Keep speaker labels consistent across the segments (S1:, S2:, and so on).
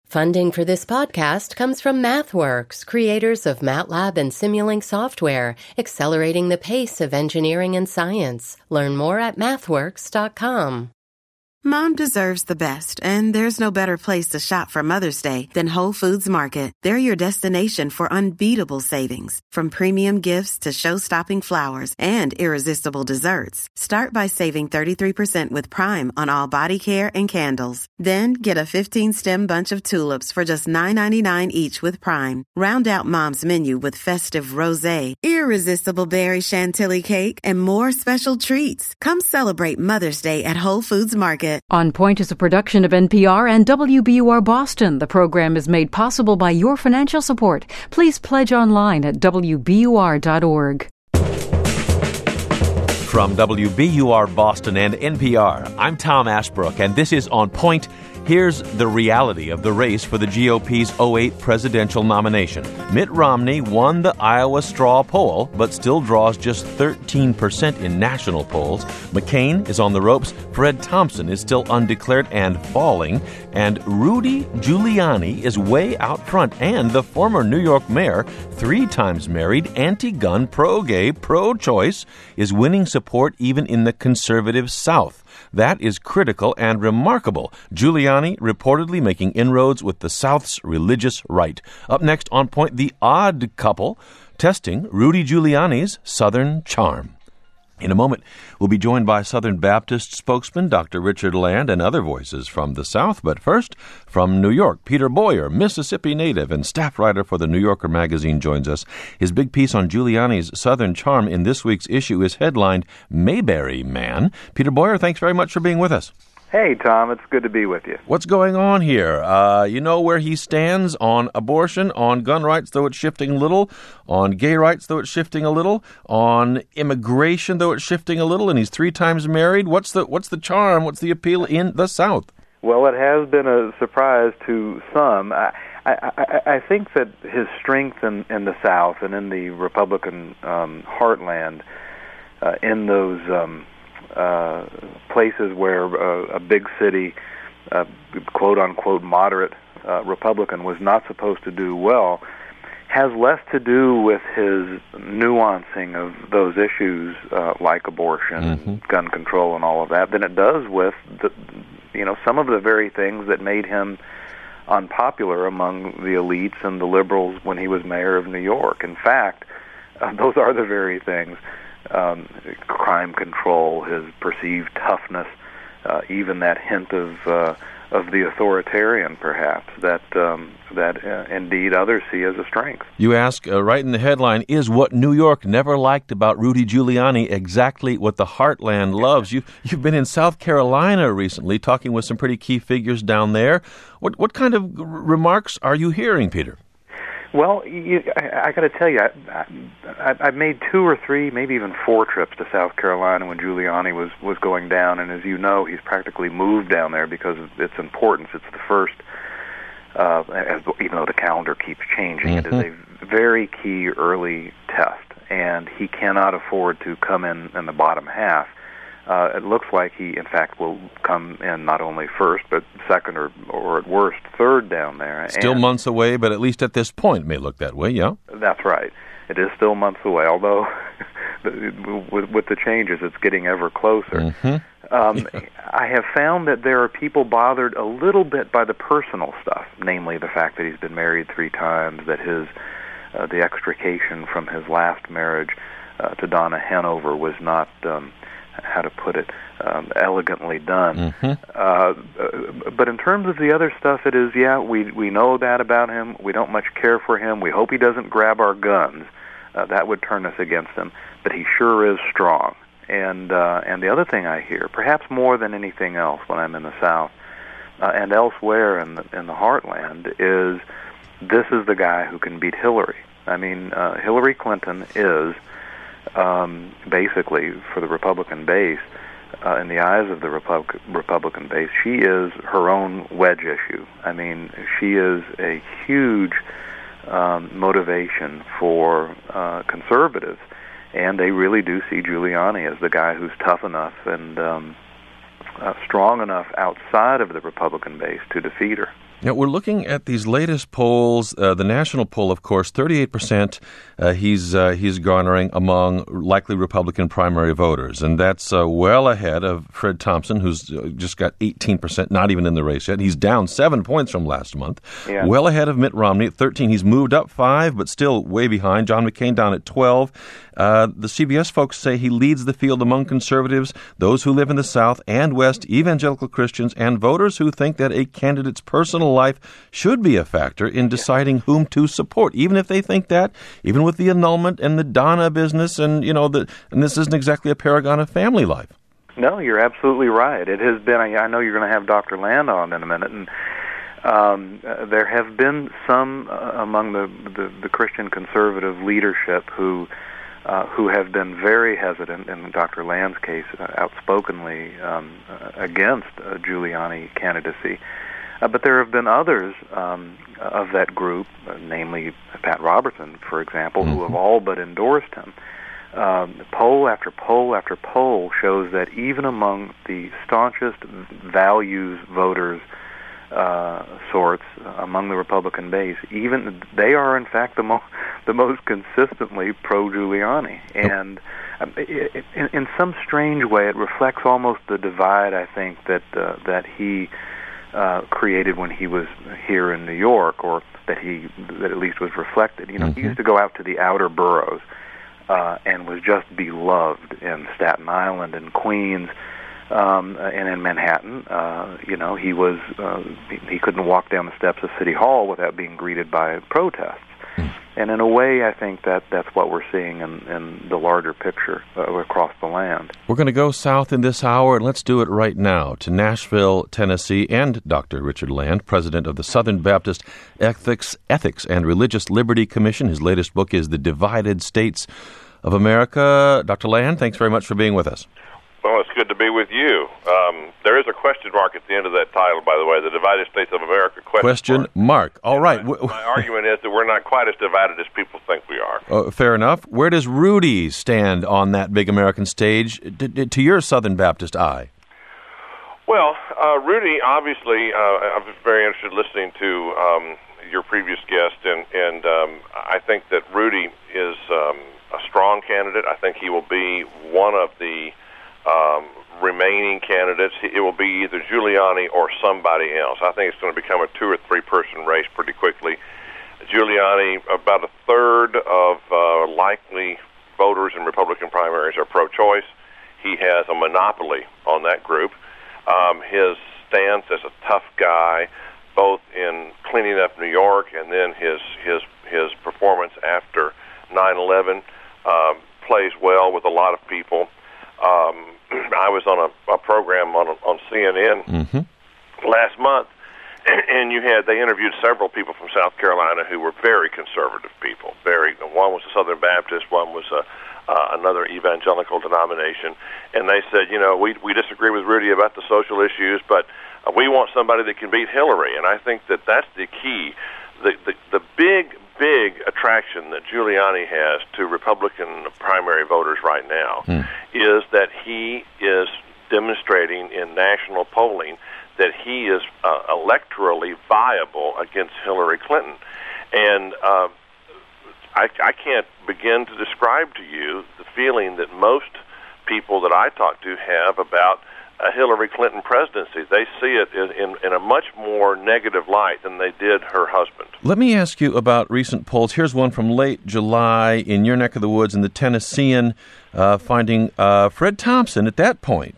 S1: Funding for this podcast comes from MathWorks, creators of MATLAB and Simulink software, accelerating the pace of engineering and science. Learn more at mathworks.com.
S2: Mom deserves the best, and there's no better place to shop for Mother's Day than Whole Foods Market. They're your destination for unbeatable savings, from premium gifts to show-stopping flowers and irresistible desserts. Start by saving 33% with Prime on all body care and candles. Then get a 15-stem bunch of tulips for just $9.99 each with Prime. Round out Mom's menu with festive rosé, irresistible berry chantilly cake, and more special treats. Come celebrate Mother's Day at Whole Foods Market.
S3: On Point is a production of NPR and WBUR Boston. The program is made possible by your financial support. Please pledge online at WBUR.org.
S4: From WBUR Boston and NPR, I'm Tom Ashbrook, and this is On Point. Here's the reality of the race for the GOP's 2008 presidential nomination. Mitt Romney won the Iowa straw poll, but still draws just 13% in national polls. McCain is on the ropes. Fred Thompson is still undeclared and falling. And Rudy Giuliani is way out front. And the former New York mayor, 3 times married, anti-gun, pro-gay, pro-choice, is winning support even in the conservative South. That is critical and remarkable. Giuliani reportedly making inroads with the South's religious right. Up next on Point, the odd couple testing Rudy Giuliani's Southern charm. In a moment, we'll be joined by Southern Baptist spokesman Dr. Richard Land and other voices from the South. But first, from New York, Peter Boyer, Mississippi native and staff writer for the New Yorker magazine, joins us. His big piece on Giuliani's Southern charm in this week's issue is headlined Mayberry Man. Peter Boyer, thanks very much for being with us.
S5: Hey, Tom, it's good to be with you.
S4: What's going on here? You know where he stands on abortion, on gun rights, though it's shifting a little, on gay rights, though it's shifting a little, on immigration, though it's shifting a little, and he's 3 times married. What's the charm? What's the appeal in the South?
S5: Well, it has been a surprise to some. I think that his strength in the South and in the Republican heartland, in those places where a big city, quote-unquote moderate Republican was not supposed to do well, has less to do with his nuancing of those issues like abortion, gun control, and all of that than it does with some of the very things that made him unpopular among the elites and the liberals when he was mayor of New York. In fact, those are the very things. Crime control, his perceived toughness, even that hint of the authoritarian, perhaps, that indeed others see as a strength.
S4: You ask, right in the headline, is what New York never liked about Rudy Giuliani exactly what the heartland loves? You've been in South Carolina recently, talking with some pretty key figures down there. What kind of remarks are you hearing, Peter?
S5: Well, I got to tell you, I made 2 or 3, maybe even 4 trips to South Carolina when Giuliani was going down, and as you know, he's practically moved down there because of its importance. It's the first, even though the calendar keeps changing, it is a very key early test, and he cannot afford to come in the bottom half. It looks like he, in fact, will come in not only first, but second or at worst, third down there.
S4: Still months away, but at least at this point it may look that way, yeah?
S5: That's right. It is still months away, although with the changes, it's getting ever closer. I have found that there are people bothered a little bit by the personal stuff, namely the fact that he's been married 3 times, that his the extrication from his last marriage to Donna Hanover was not... how to put it, elegantly done. But in terms of the other stuff, it is, we know that about him. We don't much care for him. We hope he doesn't grab our guns. That would turn us against him. But he sure is strong. And the other thing I hear, perhaps more than anything else when I'm in the South and elsewhere in the heartland, is this is the guy who can beat Hillary. I mean, Hillary Clinton is... basically, for the Republican base, in the eyes of the Republican base, she is her own wedge issue. I mean, she is a huge motivation for conservatives, and they really do see Giuliani as the guy who's tough enough and strong enough outside of the Republican base to defeat her.
S4: Now, we're looking at these latest polls. The national poll, of course, 38% he's garnering among likely Republican primary voters. And that's well ahead of Fred Thompson, who's just got 18%, not even in the race yet. He's down 7 points from last month. Yeah. Well ahead of Mitt Romney at 13. He's moved up 5, but still way behind. John McCain down at 12. The CBS folks say he leads the field among conservatives, those who live in the South and West, evangelical Christians, and voters who think that a candidate's personal life should be a factor in deciding whom to support, even if they think that, even with the annulment and the Donna business, and and this isn't exactly a paragon of family life.
S5: No, you're absolutely right. It has been. I know you're going to have Dr. Land on in a minute, and there have been some among the Christian conservative leadership who have been very hesitant, in Dr. Land's case, outspokenly against Giuliani candidacy. But there have been others of that group, namely Pat Robertson, for example, who have all but endorsed him. Poll after poll after poll shows that even among the staunchest values voters sorts among the Republican base, even they are in fact the most consistently pro-Giuliani, and in some strange way, it reflects almost the divide I think that he created when he was here in New York, or that at least was reflected. He used to go out to the outer boroughs and was just beloved in Staten Island and Queens. And in Manhattan, he couldn't walk down the steps of City Hall without being greeted by protests. And in a way, I think that's what we're seeing in the larger picture across the land.
S4: We're going to go south in this hour, and let's do it right now to Nashville, Tennessee, and Dr. Richard Land, president of the Southern Baptist Ethics and Religious Liberty Commission. His latest book is The Divided States of America. Dr. Land, thanks very much for being with us.
S6: Well, it's good to be with you. There is a question mark at the end of that title, by the way, The Divided States of America, question mark. All right. My argument is that we're not quite as divided as people think we are.
S4: Fair enough. Where does Rudy stand on that big American stage, to your Southern Baptist eye?
S6: Well, Rudy, obviously, I was very interested in listening to your previous guest, and I think that Rudy is a strong candidate. I think he will be one of the remaining candidates. It will be either Giuliani or somebody else. I think it's going to become a 2 or 3 person race pretty quickly. Giuliani, about a third of likely voters in Republican primaries are pro-choice. He has a monopoly on that group. His stance as a tough guy, both in cleaning up New York and then his performance after 9/11, plays well with a lot of people. I was on a program on CNN last month, and they interviewed several people from South Carolina who were very conservative people. One was a Southern Baptist, one was another evangelical denomination, and they said, we disagree with Rudy about the social issues, but we want somebody that can beat Hillary, and I think that that's the key. The big attraction that Giuliani has to Republican primary voters right now is that he is demonstrating in national polling that he is electorally viable against Hillary Clinton. And I can't begin to describe to you the feeling that most people that I talk to have about a Hillary Clinton presidency. They see it in a much more negative light than they did her husband.
S4: Let me ask you about recent polls. Here's one from late July in your neck of the woods in the Tennessean, finding Fred Thompson at that point,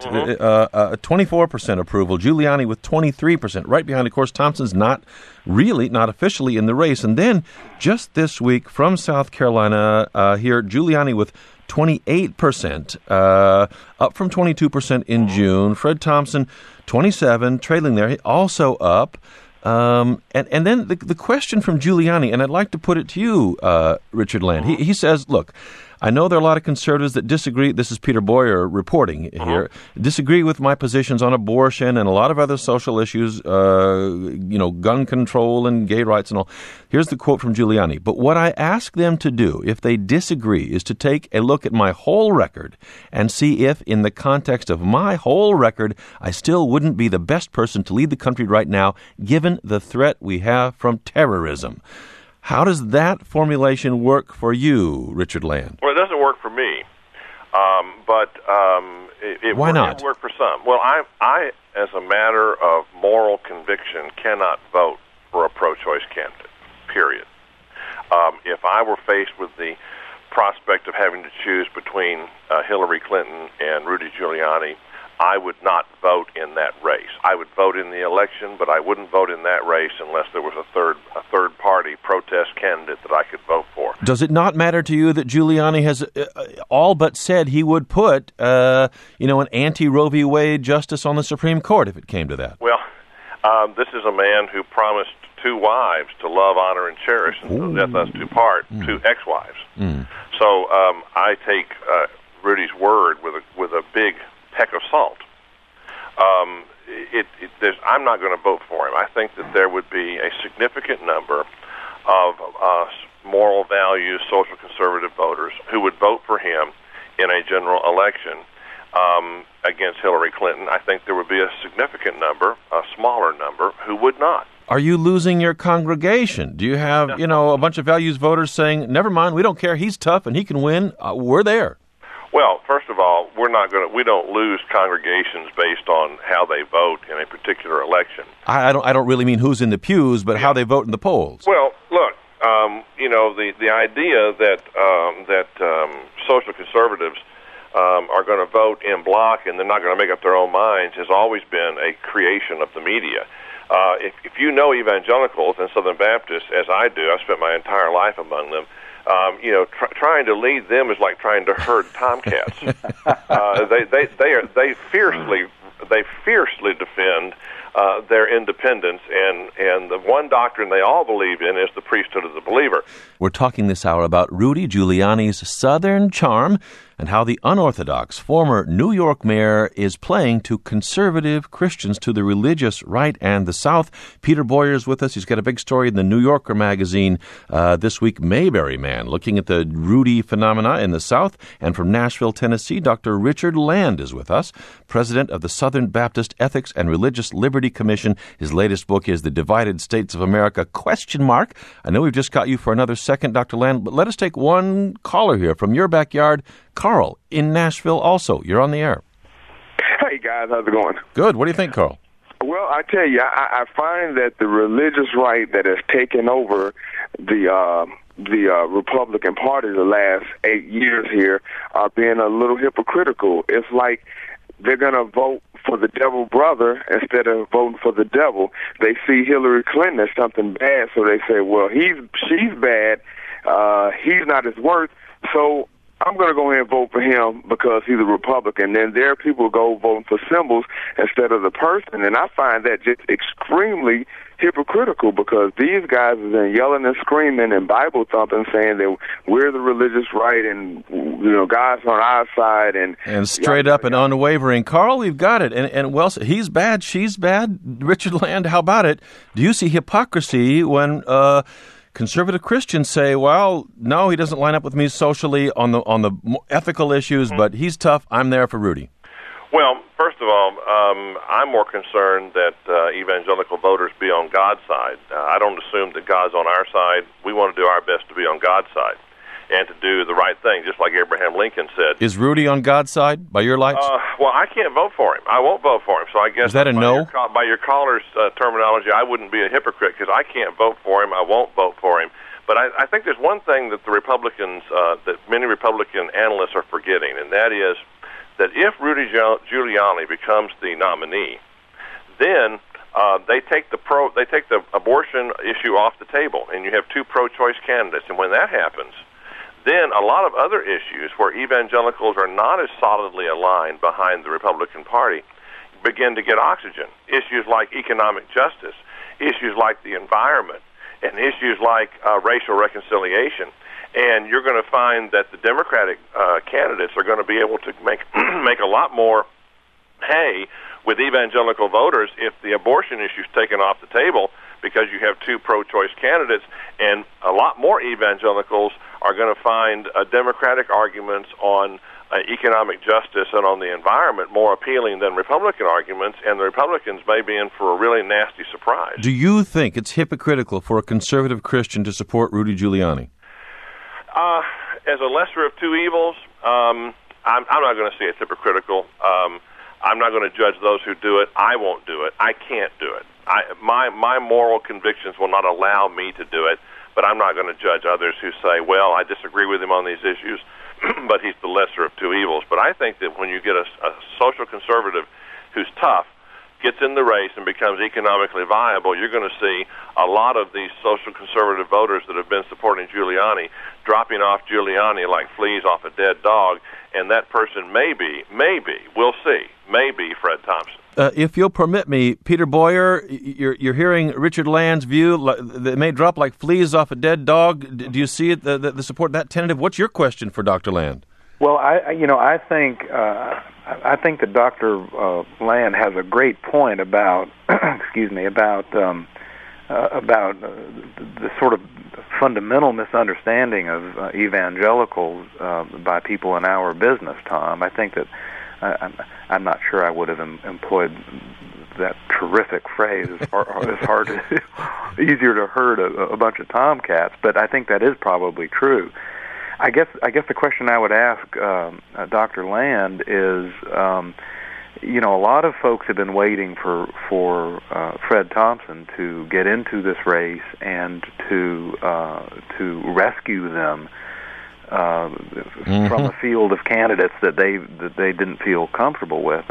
S4: 24% approval, Giuliani with 23%. Right behind, of course, Thompson's not officially in the race. And then just this week from South Carolina, here, Giuliani with 28%, up from 22% in June. Fred Thompson, 27%, trailing there, also up. And then the question from Giuliani, and I'd like to put it to you, Richard Land. He says, look, I know there are a lot of conservatives that disagree. This is Peter Boyer reporting here. Disagree with my positions on abortion and a lot of other social issues, gun control and gay rights and all. Here's the quote from Giuliani. But what I ask them to do, if they disagree, is to take a look at my whole record and see if, in the context of my whole record, I still wouldn't be the best person to lead the country right now, given the threat we have from terrorism. How does that formulation work for you, Richard Land?
S6: Well, it doesn't work for me, but it
S4: Why not?
S6: It work for some. Well, I, as a matter of moral conviction, cannot vote for a pro-choice candidate, period. If I were faced with the prospect of having to choose between Hillary Clinton and Rudy Giuliani, I would not vote in that race. I would vote in the election, but I wouldn't vote in that race unless there was a third party protest candidate that I could vote for.
S4: Does it not matter to you that Giuliani has all but said he would put, an anti-Roe v. Wade justice on the Supreme Court if it came to that?
S6: Well, this is a man who promised 2 wives to love, honor, and cherish, and death us do part, 2 ex-wives. So I take Rudy's word with a big peck of salt. I'm not going to vote for him. I think that there would be a significant number of moral values, social conservative voters who would vote for him in a general election against Hillary Clinton. I think there would be a significant number, a smaller number, who would not.
S4: Are you losing your congregation? Do you have, a bunch of values voters saying, never mind, we don't care, he's tough and he can win, we're there?
S6: Well, first of all, we don't lose congregations based on how they vote in a particular election.
S4: I don't really mean who's in the pews, but how they vote in the polls.
S6: Well, look, the idea that social conservatives are going to vote in block and they're not going to make up their own minds has always been a creation of the media. If you know evangelicals and Southern Baptists, as I do, I've spent my entire life among them, trying to lead them is like trying to herd tomcats. They fiercely defend their independence, and the one doctrine they all believe in is the priesthood of the believer.
S4: We're talking this hour about Rudy Giuliani's Southern charm and how the unorthodox former New York mayor is playing to conservative Christians, to the religious right and the South. Peter Boyer is with us. He's got a big story in the New Yorker magazine this week, Mayberry Man, looking at the Rudy phenomena in the South. And from Nashville, Tennessee, Dr. Richard Land is with us, president of the Southern Baptist Ethics and Religious Liberty Commission. His latest book is The Divided States of America, ? I know we've just got you for another second, Dr. Land, but let us take one caller here from your backyard. Carl in Nashville also. You're on the air.
S7: Hey, guys. How's it going?
S4: Good. What do you think, Carl?
S7: Well, I tell you, I find that the religious right that has taken over the Republican Party the last 8 years here are being a little hypocritical. It's like they're going to vote for the devil brother instead of voting for the devil. They see Hillary Clinton as something bad, so they say, well, she's bad, he's not his worth, so I'm going to go ahead and vote for him because he's a Republican. Then there are people who go voting for symbols instead of the person, and I find that just extremely hypocritical because these guys have been yelling and screaming and Bible thumping, saying that we're the religious right and God's on our side, and
S4: straight up and unwavering. Carl, we've got it. And well, he's bad, she's bad. Richard Land, how about it? Do you see hypocrisy when conservative Christians say, well, no, he doesn't line up with me socially on the ethical issues, but he's tough, I'm there for Rudy?
S6: Well, first of all, I'm more concerned that evangelical voters be on God's side. I don't assume that God's on our side. We want to do our best to be on God's side and to do the right thing, just like Abraham Lincoln said.
S4: Is Rudy on God's side by your lights?
S6: Well, I can't vote for him. I won't vote for him. So I guess
S4: is that a no?
S6: By your caller's terminology, I wouldn't be a hypocrite because I can't vote for him. I won't vote for him. But I think there's one thing that the Republicans, that many Republican analysts are forgetting, and that is that if Rudy Giuliani becomes the nominee, then they take the abortion issue off the table, and you have 2 pro-choice candidates. And when that happens, then a lot of other issues where evangelicals are not as solidly aligned behind the Republican Party begin to get oxygen. Issues like economic justice, issues like the environment, and issues like racial reconciliation. And you're going to find that the Democratic candidates are going to be able to make a lot more hay with evangelical voters if the abortion issue is taken off the table, because you have two pro-choice candidates, and a lot more evangelicals are going to find Democratic arguments on economic justice and on the environment more appealing than Republican arguments, and the Republicans may be in for a really nasty surprise.
S4: Do you think it's hypocritical for a conservative Christian to support Rudy Giuliani?
S6: As a lesser of two evils, I'm not going to say it's hypocritical. I'm not going to judge those who do it. I won't do it. I can't do it. My moral convictions will not allow me to do it, but I'm not going to judge others who say, well, I disagree with him on these issues, but he's the lesser of two evils. But I think that when you get a social conservative who's tough, gets in the race and becomes economically viable, you're going to see a lot of these social conservative voters that have been supporting Giuliani dropping off Giuliani like fleas off a dead dog, and that person maybe, we'll see, maybe Fred Thompson.
S4: If you'll permit me, Peter Boyer, you're hearing Richard Land's view. They may drop like fleas off a dead dog. Do you see it, the support that tentative? What's your question for Dr. Land?
S5: Well, I think that Dr. Land has a great point about the sort of fundamental misunderstanding of evangelicals by people in our business, Tom. I think that I'm not sure I would have employed that terrific phrase. Easier to herd a bunch of tomcats, but I think that is probably true. I guess the question I would ask Dr. Land is, a lot of folks have been waiting for Fred Thompson to get into this race and to rescue them from a field of candidates that they didn't feel comfortable with.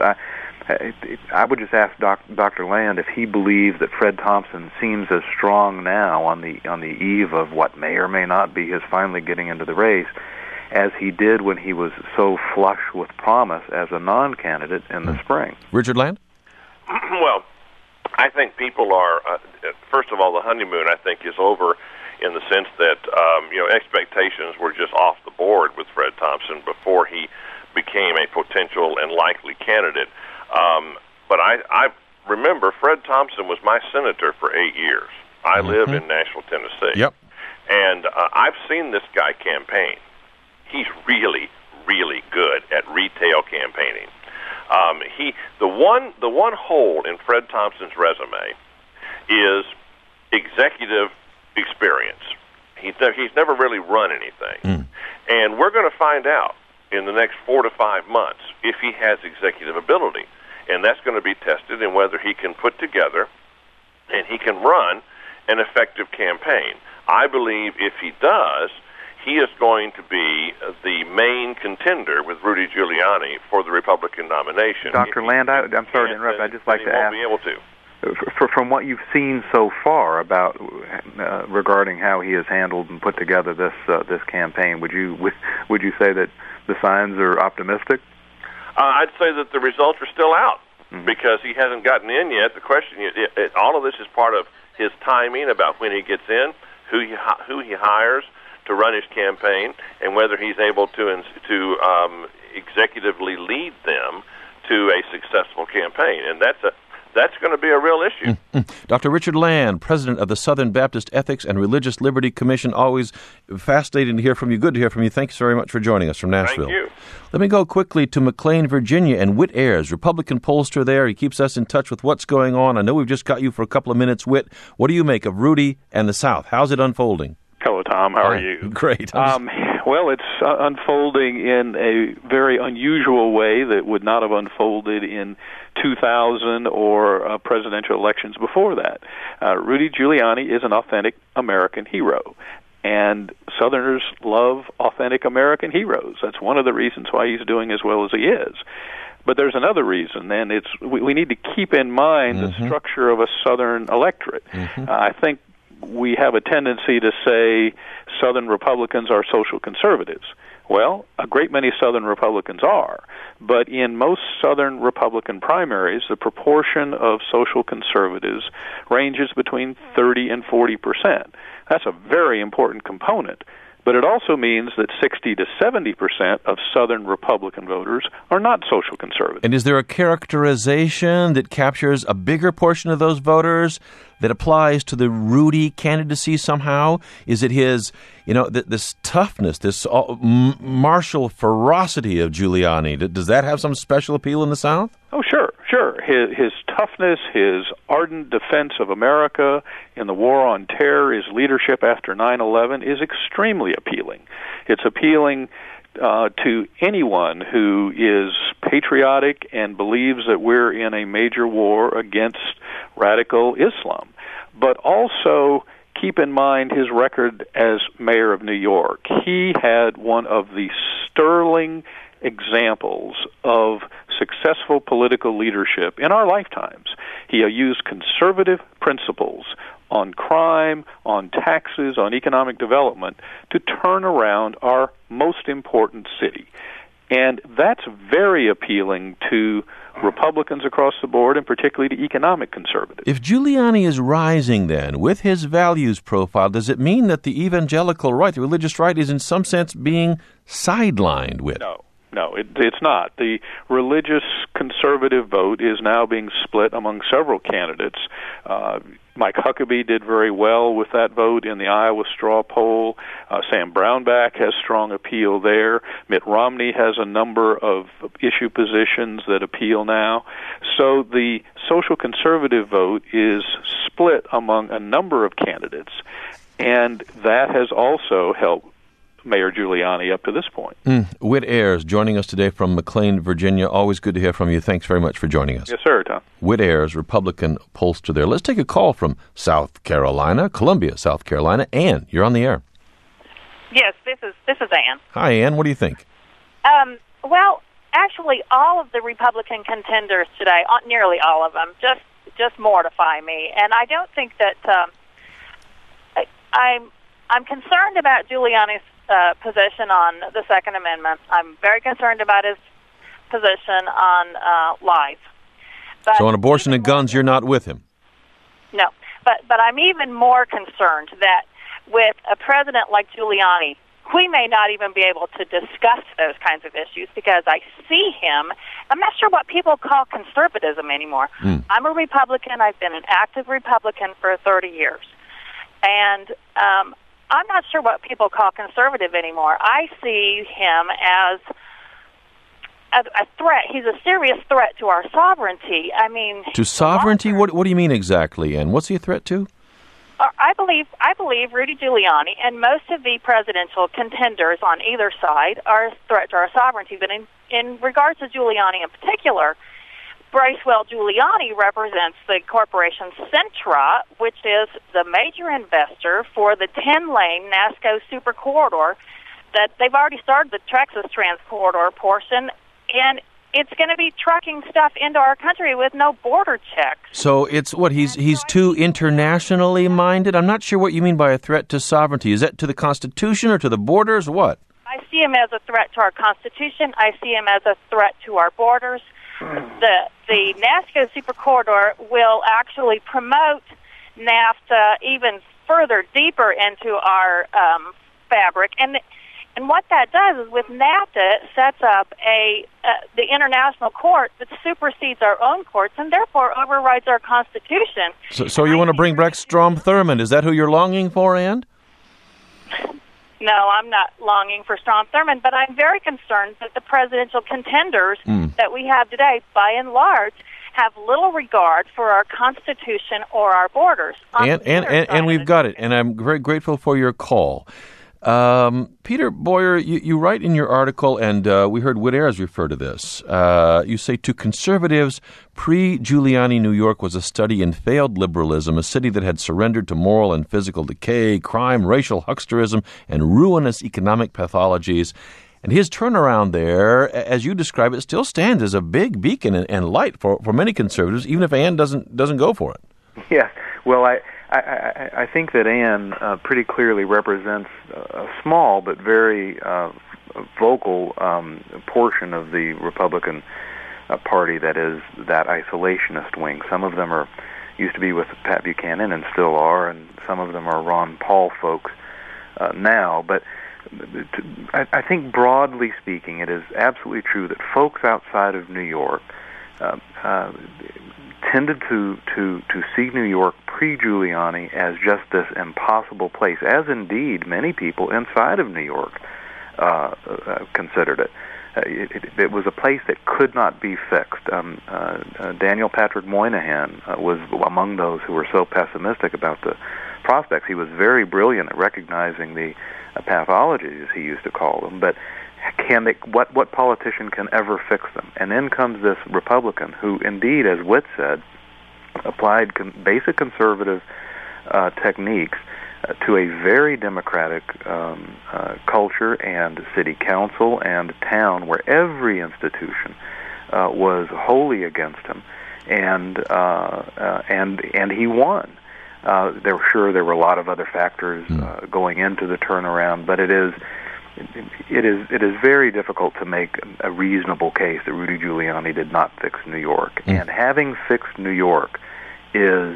S5: I would just ask Dr. Land if he believes that Fred Thompson seems as strong now on the eve of what may or may not be his finally getting into the race as he did when he was so flush with promise as a non-candidate in the spring.
S4: Richard Land?
S6: Well, I think people are, first of all, the honeymoon, I think, is over in the sense that, expectations were just off the board with Fred Thompson before he became a potential and likely candidate. But I remember Fred Thompson was my senator for 8 years. I live in Nashville, Tennessee.
S4: Yep.
S6: And I've seen this guy campaign. He's really, really good at retail campaigning. The one hole in Fred Thompson's resume is executive experience. He's never really run anything. And we're going to find out in the next 4 to 5 months if he has executive ability. And that's going to be tested in whether he can put together and he can run an effective campaign. I believe if he does, he is going to be the main contender with Rudy Giuliani for the Republican nomination.
S5: Dr. Land, I'm sorry to interrupt. I'd just like to ask,
S6: be able to.
S5: From what you've seen so far about regarding how he has handled and put together this campaign, would you say that the signs are optimistic?
S6: I'd say that the results are still out because he hasn't gotten in yet. The question, all of this is part of his timing about when he gets in, who he hires to run his campaign, and whether he's able to executively lead them to a successful campaign. And that's going to be a real issue.
S4: Dr. Richard Land, president of the Southern Baptist Ethics and Religious Liberty Commission. Always fascinating to hear from you. Good to hear from you. Thanks very much for joining us from Nashville.
S6: Thank you.
S4: Let me go quickly to McLean, Virginia, and Whit Ayers, Republican pollster there. He keeps us in touch with what's going on. I know we've just got you for a couple of minutes, Whit. What do you make of Rudy and the South? How's it unfolding?
S8: Hello, Tom. How are you?
S4: Great.
S8: Well, it's unfolding in a very unusual way that would not have unfolded in 2000 or presidential elections before that. Rudy Giuliani is an authentic American hero, and Southerners love authentic American heroes. That's one of the reasons why he's doing as well as he is. But there's another reason, and we need to keep in mind the structure of a Southern electorate. I think we have a tendency to say Southern Republicans are social conservatives. Well, a great many Southern Republicans are. But in most Southern Republican primaries, the proportion of social conservatives ranges between 30 and 40%. That's a very important component. But it also means that 60 to 70% of Southern Republican voters are not social conservative.
S4: And is there a characterization that captures a bigger portion of those voters that applies to the Rudy candidacy somehow? Is it his, this toughness, this martial ferocity of Giuliani? Does that have some special appeal in the South?
S8: Oh, sure. His toughness, his ardent defense of America in the war on terror, his leadership after 9/11 is extremely appealing. It's appealing to anyone who is patriotic and believes that we're in a major war against radical Islam. But also keep in mind his record as mayor of New York. He had one of the sterling examples of successful political leadership in our lifetimes. He used conservative principles on crime, on taxes, on economic development to turn around our most important city. And that's very appealing to Republicans across the board, and particularly to economic conservatives.
S4: If Giuliani is rising, then, with his values profile, does it mean that the evangelical right, the religious right, is in some sense being sidelined with?
S8: No, it's not. The religious conservative vote is now being split among several candidates. Mike Huckabee did very well with that vote in the Iowa straw poll. Sam Brownback has strong appeal there. Mitt Romney has a number of issue positions that appeal now. So the social conservative vote is split among a number of candidates, and that has also helped Mayor Giuliani up to this point.
S4: Whit Ayers joining us today from McLean, Virginia. Always good to hear from you. Thanks very much for joining us.
S8: Yes, sir, Tom.
S4: Whit Ayers, Republican pollster there. Let's take a call from South Carolina, Columbia, South Carolina. Ann, you're on the air.
S9: Yes, this is Ann.
S4: Hi, Ann. What do you think?
S9: Well, actually, all of the Republican contenders today, nearly all of them, just mortify me. And I don't think that I'm concerned about Giuliani's position on the Second Amendment. I'm very concerned about his position on life. But
S4: so on abortion and guns, you're not with him?
S9: No, but I'm even more concerned that with a president like Giuliani, we may not even be able to discuss those kinds of issues because I see him. I'm not sure what people call conservatism anymore. I'm a Republican. I've been an active Republican for 30 years. And I'm not sure what people call conservative anymore. I see him as a threat. He's a serious threat to our sovereignty. I mean,
S4: to sovereignty? What do you mean exactly? And what's he a threat to?
S9: I believe Rudy Giuliani and most of the presidential contenders on either side are a threat to our sovereignty. But in regards to Giuliani in particular, Bracewell Giuliani represents the corporation Centra, which is the major investor for the 10-lane NASCO super corridor that they've already started the Texas Trans-Corridor portion, and it's going to be trucking stuff into our country with no border checks.
S4: So it's what, he's too internationally minded? I'm not sure what you mean by a threat to sovereignty. Is that to the Constitution or to the borders or what?
S9: I see him as a threat to our Constitution. I see him as a threat to our borders. The NASCO super corridor will actually promote NAFTA even further, deeper into our fabric. And what that does is with NAFTA, it sets up the international court that supersedes our own courts and therefore overrides our Constitution.
S4: So you want to bring back Strom Thurmond. Is that who you're longing for, Ann?
S9: No, I'm not longing for Strom Thurmond, but I'm very concerned that the presidential contenders that we have today, by and large, have little regard for our Constitution or our borders.
S4: And we've got it, and I'm very grateful for your call. Peter Boyer, you write in your article, and we heard Whit Ayers refer to this. You say, to conservatives, pre-Giuliani New York was a study in failed liberalism, a city that had surrendered to moral and physical decay, crime, racial hucksterism, and ruinous economic pathologies. And his turnaround there, as you describe it, still stands as a big beacon and light for many conservatives, even if Ann doesn't go for it.
S5: Yeah, well, I think that Ann pretty clearly represents a small but very vocal portion of the Republican Party that is that isolationist wing. Some of them used to be with Pat Buchanan and still are, and some of them are Ron Paul folks now. But I think broadly speaking, it is absolutely true that folks outside of New York tended to see New York pre-Giuliani as just this impossible place, as indeed many people inside of New York considered it. It was a place that could not be fixed. Daniel Patrick Moynihan was among those who were so pessimistic about the prospects. He was very brilliant at recognizing the pathologies, as he used to call them, but what politician can ever fix them? And then comes this Republican who, indeed, as Witt said, applied basic conservative techniques to a very democratic culture and city council and town where every institution was wholly against him, and he won. There were a lot of other factors going into the turnaround, but it is very difficult to make a reasonable case that Rudy Giuliani did not fix New York. And having fixed New York is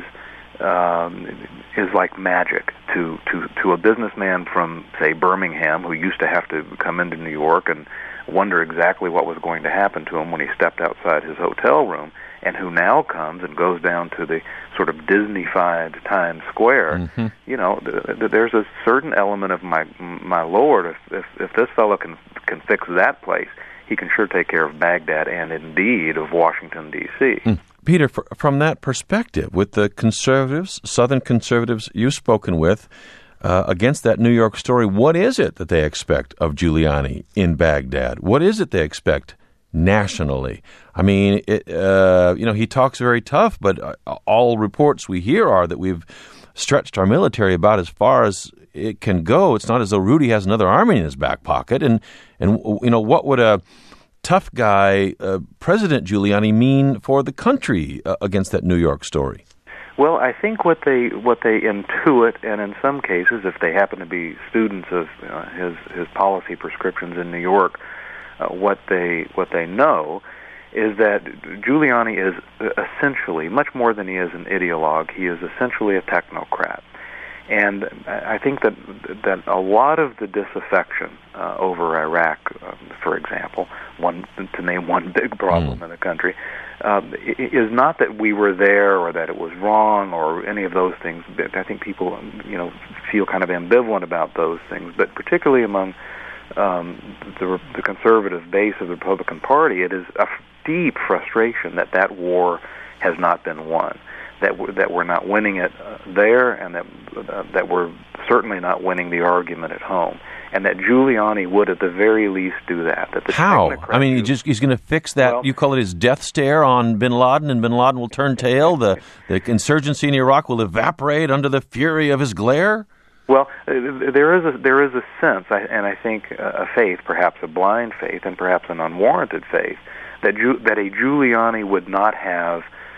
S5: like magic to a businessman from, say, Birmingham, who used to have to come into New York and wonder exactly what was going to happen to him when he stepped outside his hotel room, and who now comes and goes down to the sort of Disney-fied Times Square. You know, there's a certain element of my Lord, if this fellow can fix that place, he can sure take care of Baghdad and indeed of Washington, D.C.
S4: Peter, from that perspective, with the conservatives, Southern conservatives you've spoken with, against that New York story, what is it that they expect of Giuliani in Baghdad? What is it they expect nationally? I mean, he talks very tough, but all reports we hear are that we've stretched our military about as far as it can go. It's not as though Rudy has another army in his back pocket. And what would a tough guy, President Giuliani, mean for the country against that New York story?
S5: Well, I think what they intuit, and in some cases, if they happen to be students of his policy prescriptions in New York, what they know is that Giuliani is essentially, much more than he is an ideologue, he is essentially a technocrat. And I think that a lot of the disaffection over Iraq, for example, to name one big problem in the country, is not that we were there or that it was wrong or any of those things. I think people, feel kind of ambivalent about those things, but particularly among the conservative base of the Republican Party, it is a deep frustration that war has not been won. That we're not winning it there, and that we're certainly not winning the argument at home, and that Giuliani would at the very least do that.
S4: How? I mean, he's going to fix that. Well, you call it his death stare on Bin Laden, and Bin Laden will turn tail. The insurgency in Iraq will evaporate under the fury of his glare.
S5: Well, there is a sense, and I think a faith, perhaps a blind faith, and perhaps an unwarranted faith, that a Giuliani would not have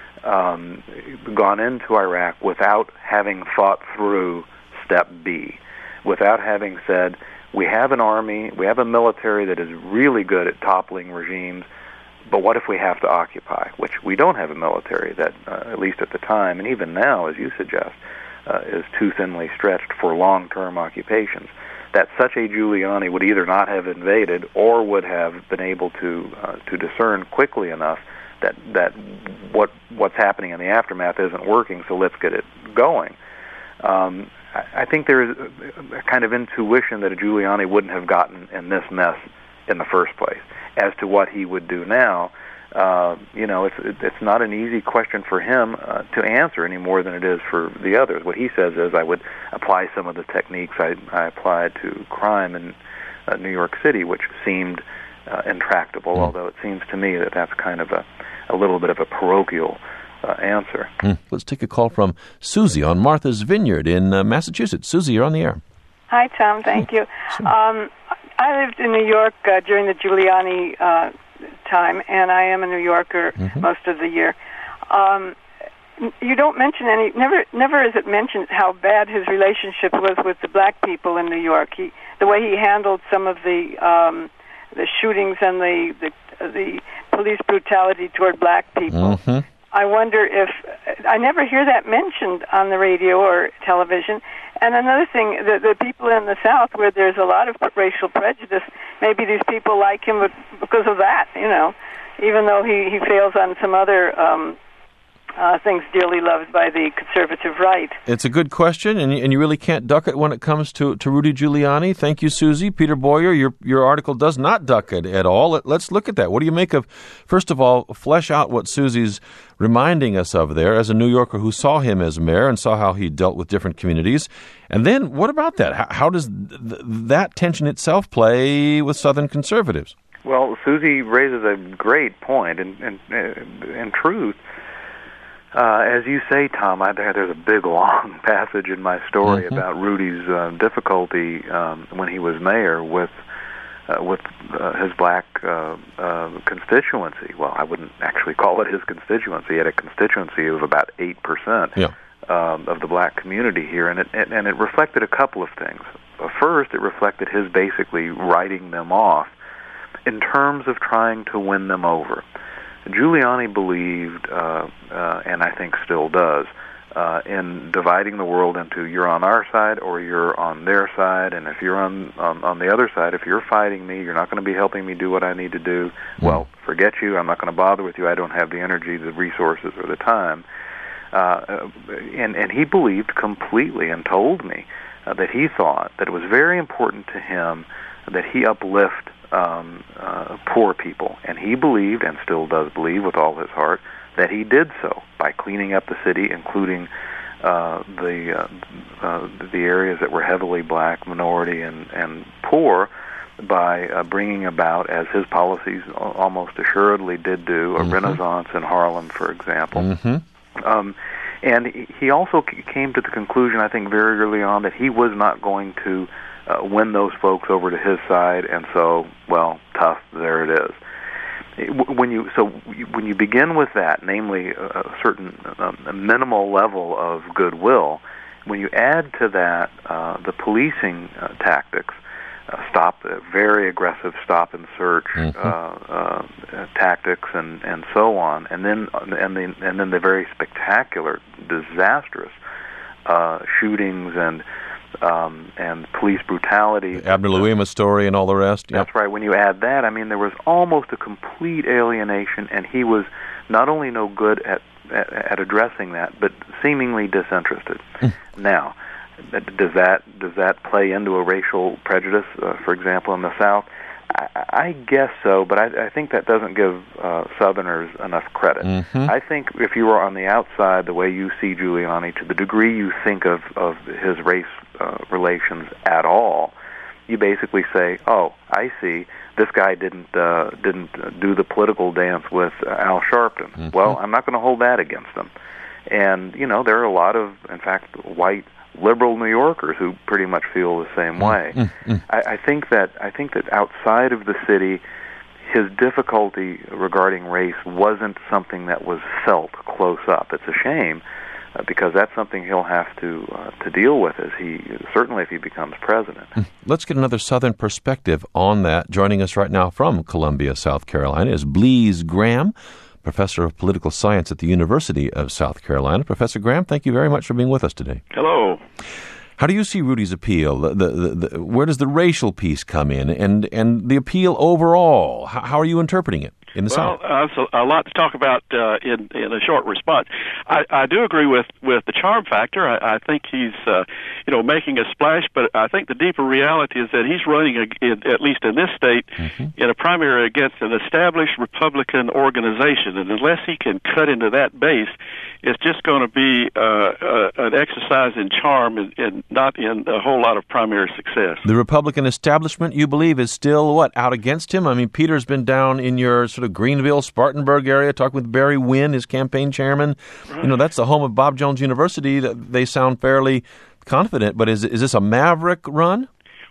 S5: gone into Iraq without having thought through step B, without having said, we have an army, we have a military that is really good at toppling regimes, but what if we have to occupy, which we don't have a military that, at least at the time, and even now, as you suggest, is too thinly stretched for long-term occupations, that such a Giuliani would either not have invaded or would have been able to discern quickly enough that what's happening in the aftermath isn't working, so let's get it going. I think there is a kind of intuition that a Giuliani wouldn't have gotten in this mess in the first place. As to what he would do now, it's not an easy question for him to answer any more than it is for the others. What he says is, I would apply some of the techniques I applied to crime in New York City, which seemed intractable, although it seems to me that that's kind of a little bit of a parochial answer.
S4: Let's take a call from Susie on Martha's Vineyard in Massachusetts. Susie, you're on the air.
S10: Hi, Tom. Thank you. Sure. I lived in New York during the Giuliani time, and I am a New Yorker most of the year. you don't mention never is it mentioned how bad his relationship was with the black people in New York. The way he handled some of the shootings and the police brutality toward black people.
S4: Mm-hmm.
S10: I wonder if I never hear that mentioned on the radio or television. And another thing, the people in the South where there's a lot of racial prejudice, maybe these people like him because of that, even though he fails on some other things dearly loved by the conservative right.
S4: It's a good question, and you really can't duck it when it comes to Rudy Giuliani. Thank you, Susie. Peter Boyer, your article does not duck it at all. Let's look at that. What do you make of, first of all, flesh out what Susie's reminding us of there as a New Yorker who saw him as mayor and saw how he dealt with different communities. And then what about that? How does that tension itself play with Southern conservatives?
S5: Well, Susie raises a great point, and in truth, as you say, Tom, there's a big, long passage in my story about Rudy's difficulty when he was mayor with his black constituency. Well, I wouldn't actually call it his constituency. He had a constituency of about 8% of the black community here, and it reflected a couple of things. First, it reflected his basically writing them off in terms of trying to win them over. Giuliani believed, and I think still does, in dividing the world into you're on our side or you're on their side, and if you're on the other side, if you're fighting me, you're not going to be helping me do what I need to do. Well, forget you. I'm not going to bother with you. I don't have the energy, the resources, or the time. And he believed completely and told me that he thought that it was very important to him that he uplift poor people, and he believed, and still does believe with all his heart, that he did so by cleaning up the city, including the areas that were heavily black, minority, and poor, by bringing about, as his policies almost assuredly did do, a renaissance in Harlem, for example. And he also came to the conclusion, I think, very early on, that he was not going to win those folks over to his side, and so, well, tough, there it is. When you begin with that, namely a certain minimal level of goodwill, when you add to that the policing tactics, very aggressive stop and search tactics, and so on, and then the very spectacular, disastrous shootings and police brutality. The
S4: Abner Louima story and all the rest.
S5: That's right. When you add that, I mean, there was almost a complete alienation, and he was not only no good at addressing that, but seemingly disinterested. Now, does that play into a racial prejudice, for example, in the South? I guess so, but I think that doesn't give Southerners enough credit. I think if you were on the outside, the way you see Giuliani, to the degree you think of his race relations at all, you basically say, "Oh, I see. This guy didn't do the political dance with Al Sharpton. Well, I'm not going to hold that against him." And there are a lot of, in fact, white liberal New Yorkers who pretty much feel the same way. I think that outside of the city, his difficulty regarding race wasn't something that was felt close up. It's a shame, because that's something he'll have to deal with if he becomes president.
S4: Let's get another Southern perspective on that. Joining us right now from Columbia, South Carolina, is Blease Graham, professor of political science at the University of South Carolina. Professor Graham, thank you very much for being with us today.
S8: Hello.
S4: How do you see Rudy's appeal? Where does the racial piece come in, and the appeal overall? How are you interpreting it in the South?
S8: Well, a lot to talk about in a short response. I do agree with the charm factor. I think he's making a splash, but I think the deeper reality is that he's running, at least in this state, in a primary against an established Republican organization, and unless he can cut into that base, it's just going to be an exercise in charm and not in a whole lot of primary success.
S4: The Republican establishment, you believe, is still, out against him? I mean, Peter's been down in your sort of Greenville, Spartanburg area, talking with Barry Wynn, his campaign chairman. Right. That's the home of Bob Jones University. They sound fairly confident, but is this a maverick run?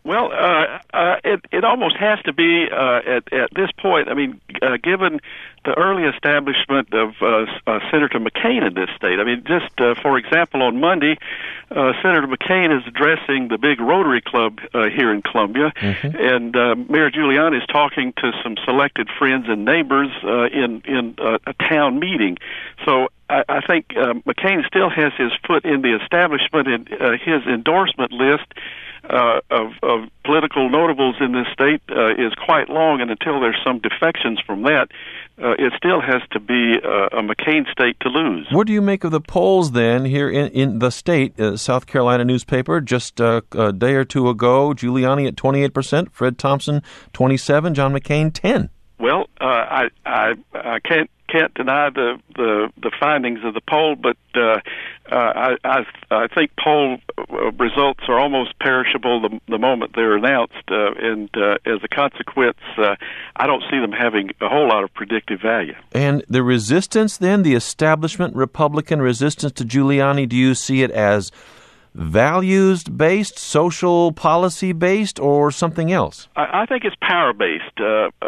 S8: Well, it almost has to be at this point. I mean, given the early establishment of Senator McCain in this state. I mean, just for example, on Monday, Senator McCain is addressing the big Rotary Club here in Columbia, and Mayor Giuliani is talking to some selected friends and neighbors in a town meeting. So I think McCain still has his foot in the establishment, and his endorsement list of political notables in this state is quite long, and until there's some defections from that, it still has to be a McCain state to lose.
S4: What do you make of the polls then here in the state? South Carolina newspaper just a day or two ago, Giuliani at 28%, Fred Thompson 27%, John McCain 10%.
S8: Well, I can't deny the findings of the poll, but I think poll results are almost perishable the moment they're announced, and as a consequence, I don't see them having a whole lot of predictive value.
S4: And the resistance then, the establishment Republican resistance to Giuliani, do you see it as values-based, social policy-based, or something else?
S8: I think it's power-based.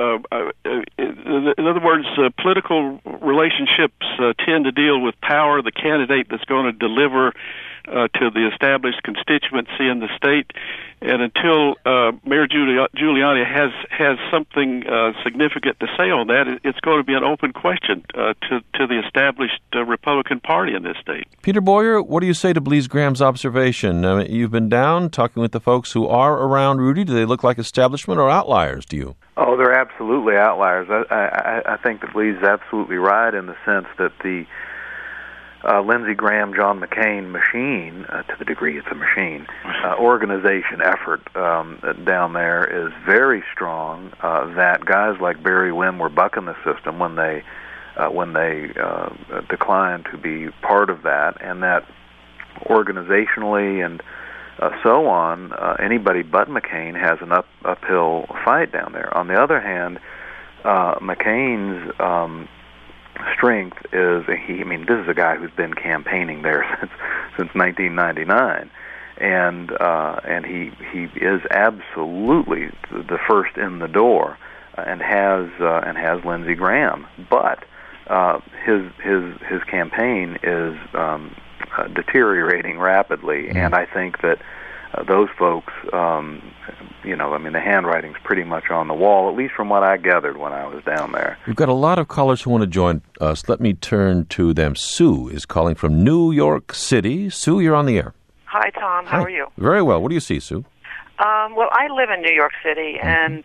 S8: In other words, political relationships tend to deal with power, the candidate that's going to deliver to the established constituency in the state. And until Mayor Giuliani has something significant to say on that, it's going to be an open question to the established Republican Party in this state.
S4: Peter Boyer, what do you say to Blease Graham's observation? I mean, you've been down talking with the folks who are around Rudy. Do they look like establishment or outliers to you?
S5: Oh, they're absolutely outliers. I think that Blease is absolutely right in the sense that the Lindsey Graham, John McCain machine, to the degree it's a machine, organization effort down there is very strong. That guys like Barry Wynn were bucking the system when they declined to be part of that, and that organizationally and so on, anybody but McCain has an uphill fight down there. On the other hand, McCain's strength is this is a guy who's been campaigning there since 1999, and he is absolutely the first in the door, and has Lindsey Graham, but his campaign is deteriorating rapidly, and I think that those folks, the handwriting's pretty much on the wall, at least from what I gathered when I was down there.
S4: We've got a lot of callers who want to join us. Let me turn to them. Sue is calling from New York City. Sue, you're on the air.
S11: Hi, Tom. How are you?
S4: Very well. What do you see, Sue?
S11: Well, I live in New York City, and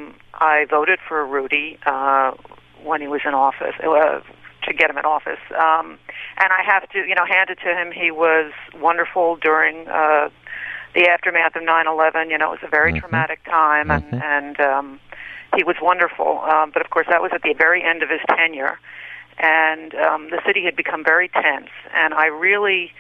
S11: I voted for Rudy when he was in office, to get him in office. And I have to, hand it to him. He was wonderful during the aftermath of 9/11. It was a very traumatic time, and he was wonderful. But, of course, that was at the very end of his tenure, and the city had become very tense. And I really...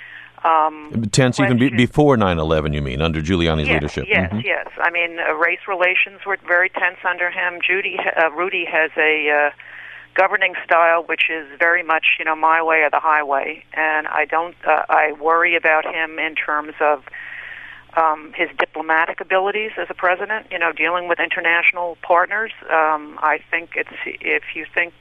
S4: tense even before 9/11, you mean, under Giuliani's leadership?
S11: Yes, yes. I mean, race relations were very tense under him. Rudy has a... governing style, which is very much, my way or the highway, and I worry about him in terms of his diplomatic abilities as a president, dealing with international partners. I think if you think,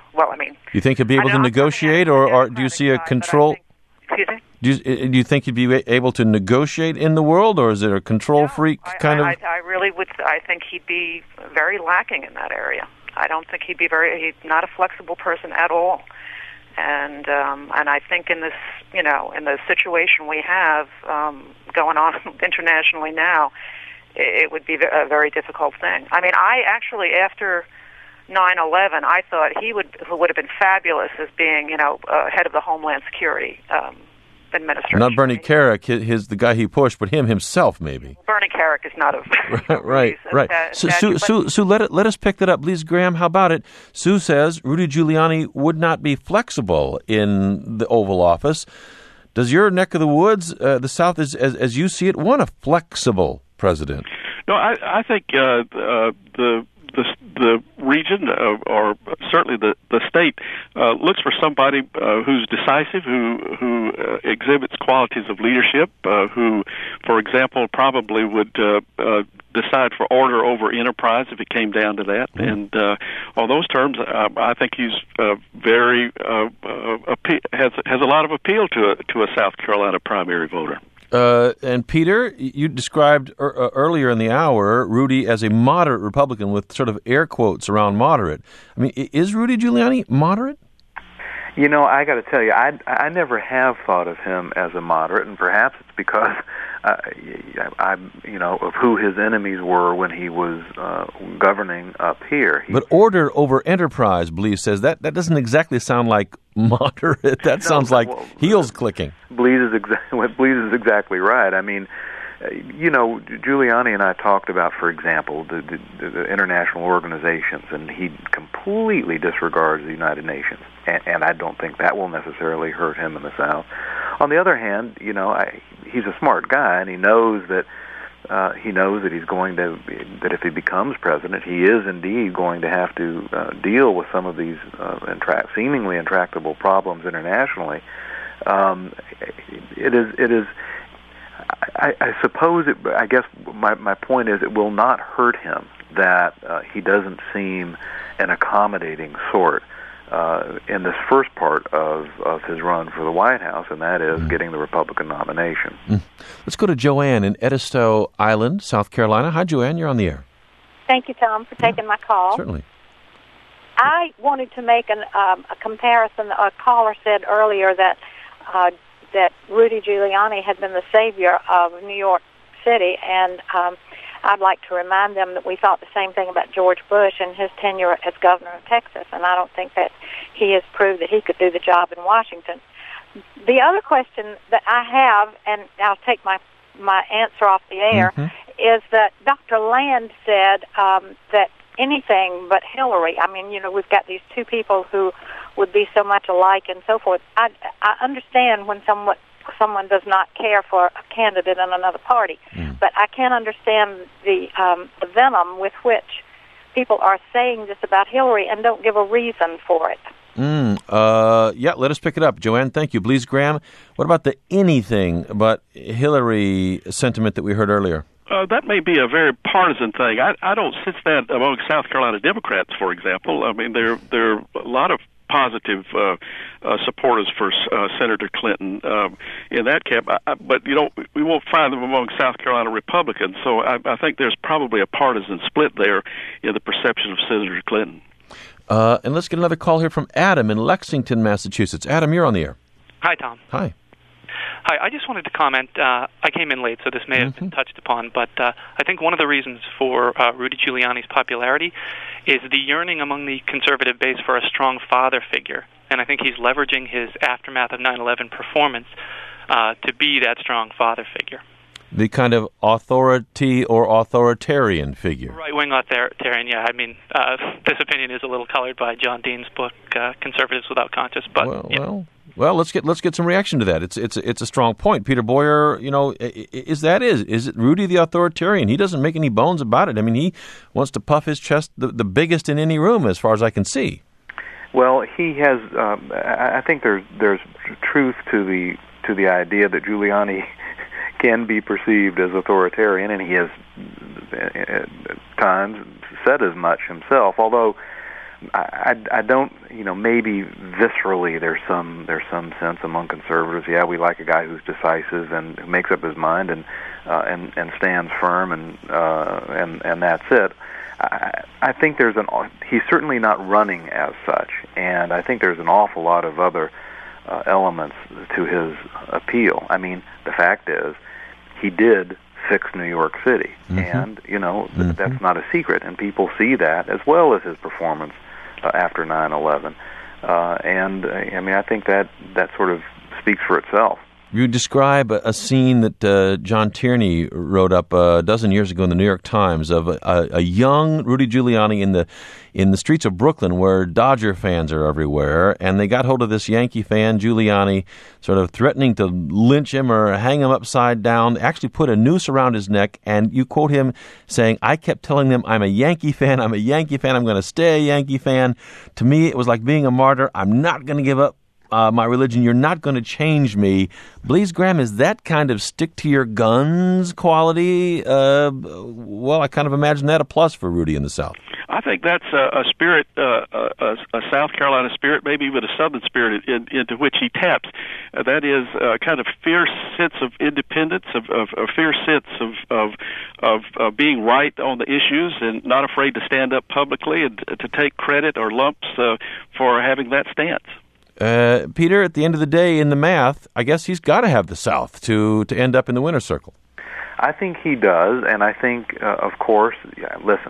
S11: you
S4: think he'll be able to negotiate, or do you see a control?
S11: Excuse me?
S4: Do you think he'd be able to negotiate in the world, or is it a control freak kind of?
S11: I really would. I think he'd be very lacking in that area. I don't think he's not a flexible person at all. And I think in this, in the situation we have going on internationally now, it would be a very difficult thing. I mean, I actually, after 9/11, I thought he would have been fabulous as being, head of the Homeland Security administration.
S4: Not Bernie Kerik, the guy he pushed, but him himself, maybe.
S11: Bernie Kerik is not a...
S4: right. Sue, let us pick that up. Blease Graham, how about it? Sue says Rudy Giuliani would not be flexible in the Oval Office. Does your neck of the woods, the South, as you see it, want a flexible president?
S8: No, I think the the region or certainly the state looks for somebody who's decisive, who exhibits qualities of leadership, who, for example, probably would decide for order over enterprise if it came down to that. Mm-hmm. And on those terms, I think he's very has a lot of appeal to a South Carolina primary voter.
S4: And Peter, you described earlier in the hour Rudy as a moderate Republican with sort of air quotes around moderate. I mean, is Rudy Giuliani moderate?
S5: You know, I got to tell you, I never have thought of him as a moderate, and perhaps it's because of who his enemies were when he was governing up here.
S4: But order over enterprise, Blees says, that doesn't exactly sound like moderate. That sounds like heels clicking.
S5: Blees is exactly right. I mean, Giuliani and I talked about, for example, the international organizations, and he completely disregards the United Nations, and I don't think that will necessarily hurt him in the South. On the other hand, he's a smart guy, and he knows that he's going to, that if he becomes president, he is indeed going to have to deal with some of these seemingly intractable problems internationally. It is. I suppose. I guess my point is, it will not hurt him that he doesn't seem an accommodating sort in this first part of his run for the White House, and that is getting the Republican nomination.
S4: Let's go to Joanne in Edisto Island, South Carolina. Hi, Joanne. You're on the air.
S12: Thank you, Tom, for taking my call.
S4: Certainly.
S12: I wanted to make a comparison. A caller said earlier that Rudy Giuliani had been the savior of New York City, and I'd like to remind them that we thought the same thing about George Bush and his tenure as governor of Texas, and I don't think that he has proved that he could do the job in Washington. The other question that I have, and I'll take my answer off the air, is that Dr. Land said that anything but Hillary, I mean, we've got these two people who would be so much alike and so forth. I understand when someone does not care for a candidate in another party, but I can't understand the venom with which people are saying this about Hillary and don't give a reason for it.
S4: Let us pick it up. Joanne, thank you. Blees Graham, what about the anything but Hillary sentiment that we heard earlier?
S8: That may be a very partisan thing. I don't sense that among South Carolina Democrats, for example. I mean, there are a lot of positive supporters for Senator Clinton in that camp, but we won't find them among South Carolina Republicans. So I think there's probably a partisan split there in the perception of Senator Clinton.
S4: And let's get another call here from Adam in Lexington, Massachusetts. Adam, you're on the air.
S13: Hi, Tom.
S4: Hi.
S13: Hi, I just wanted to comment. I came in late, so this may have been touched upon, but I think one of the reasons for Rudy Giuliani's popularity is the yearning among the conservative base for a strong father figure, and I think he's leveraging his aftermath of 9/11 performance to be that strong father figure.
S4: The kind of authority or authoritarian figure.
S13: Right-wing authoritarian, yeah. I mean, this opinion is a little colored by John Dean's book, Conservatives Without Conscience, but...
S4: Well, let's get some reaction to that. It's a strong point. Peter Boyer, is it Rudy the authoritarian? He doesn't make any bones about it. I mean, he wants to puff his chest the biggest in any room, as far as I can see.
S5: Well, he has. I think there's truth to the idea that Giuliani can be perceived as authoritarian, and he has at times said as much himself. Although I don't, maybe viscerally there's some sense among conservatives. Yeah, we like a guy who's decisive and who makes up his mind and stands firm and that's it. I think he's certainly not running as such, and I think there's an awful lot of other elements to his appeal. I mean, the fact is, he did fix New York City, and that's not a secret, and people see that as well as his performance after 9/11, and I mean, I think that sort of speaks for itself.
S4: You describe a scene that John Tierney wrote up a dozen years ago in the New York Times of a young Rudy Giuliani in the streets of Brooklyn, where Dodger fans are everywhere, and they got hold of this Yankee fan, Giuliani, sort of threatening to lynch him or hang him upside down, actually put a noose around his neck, and you quote him saying, "I kept telling them, I'm a Yankee fan, I'm going to stay a Yankee fan. To me, it was like being a martyr. I'm not going to give up my religion. You're not going to change me." Blease Graham, is that kind of stick-to-your-guns quality? Well, I kind of imagine that a plus for Rudy in the South.
S8: I think that's a spirit, a South Carolina spirit, maybe even a Southern spirit into which he taps. That is a kind of fierce sense of independence, a fierce sense of being right on the issues and not afraid to stand up publicly and to take credit or lumps for having that stance.
S4: Peter, at the end of the day, in the math, I guess he's got to have the South to end up in the winner's circle.
S5: I think he does, and I think, of course, listen,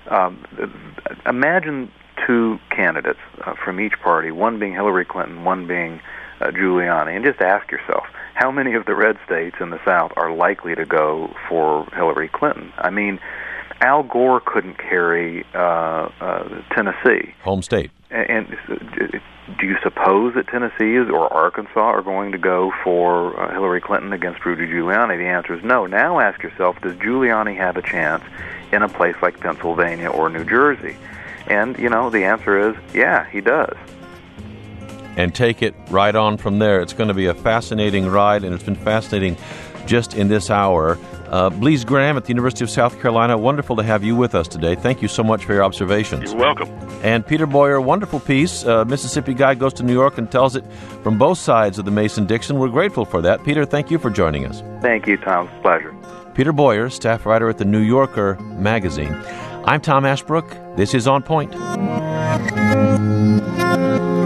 S5: imagine two candidates from each party, one being Hillary Clinton, one being Giuliani, and just ask yourself, how many of the red states in the South are likely to go for Hillary Clinton? I mean, Al Gore couldn't carry Tennessee.
S4: Home state.
S5: And do you suppose that Tennessee or Arkansas are going to go for Hillary Clinton against Rudy Giuliani? The answer is no. Now ask yourself, does Giuliani have a chance in a place like Pennsylvania or New Jersey? And, the answer is, yeah, he does.
S4: And take it right on from there. It's going to be a fascinating ride, and it's been fascinating just in this hour. Blease Graham at the University of South Carolina, wonderful to have you with us today. Thank you so much for your observations.
S8: You're welcome.
S4: And Peter Boyer, wonderful piece. Mississippi guy goes to New York and tells it from both sides of the Mason-Dixon. We're grateful for that. Peter, thank you for joining us.
S5: Thank you, Tom. It's a pleasure.
S4: Peter Boyer, staff writer at the New Yorker magazine. I'm Tom Ashbrook. This is On Point.